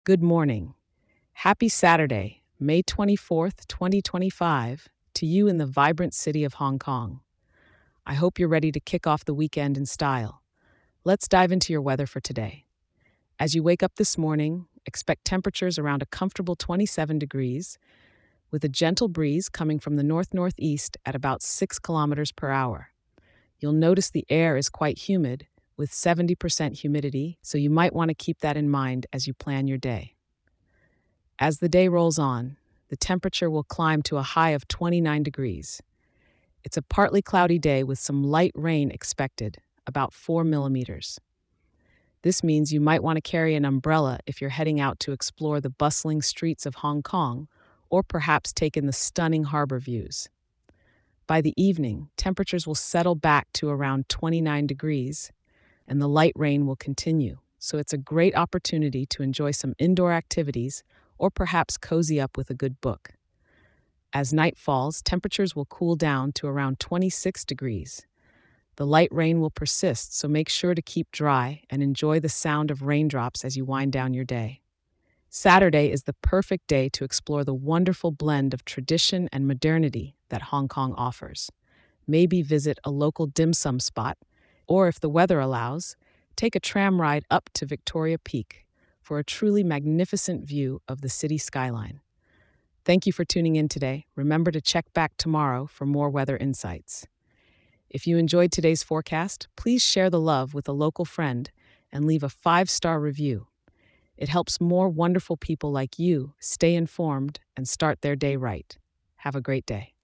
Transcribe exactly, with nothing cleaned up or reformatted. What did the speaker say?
Good morning. Happy Saturday, May twenty-fourth, twenty twenty-five, to you in the vibrant city of Hong Kong. I hope you're ready to kick off the weekend in style. Let's dive into your weather for today. As you wake up this morning, expect temperatures around a comfortable twenty-seven degrees, with a gentle breeze coming from the north northeast at about six kilometers per hour. You'll notice the air is quite humid, with seventy percent humidity, so you might want to keep that in mind as you plan your day. As the day rolls on, the temperature will climb to a high of twenty-nine degrees. It's a partly cloudy day with some light rain expected, about four millimeters. This means you might want to carry an umbrella if you're heading out to explore the bustling streets of Hong Kong, or perhaps take in the stunning harbor views. By the evening, temperatures will settle back to around twenty-nine degrees, and the light rain will continue, so it's a great opportunity to enjoy some indoor activities or perhaps cozy up with a good book. As night falls, temperatures will cool down to around twenty-six degrees. The light rain will persist, so make sure to keep dry and enjoy the sound of raindrops as you wind down your day. Saturday is the perfect day to explore the wonderful blend of tradition and modernity that Hong Kong offers. Maybe visit a local dim sum spot, or if the weather allows, take a tram ride up to Victoria Peak for a truly magnificent view of the city skyline. Thank you for tuning in today. Remember to check back tomorrow for more weather insights. If you enjoyed today's forecast, please share the love with a local friend and leave a five-star review. It helps more wonderful people like you stay informed and start their day right. Have a great day.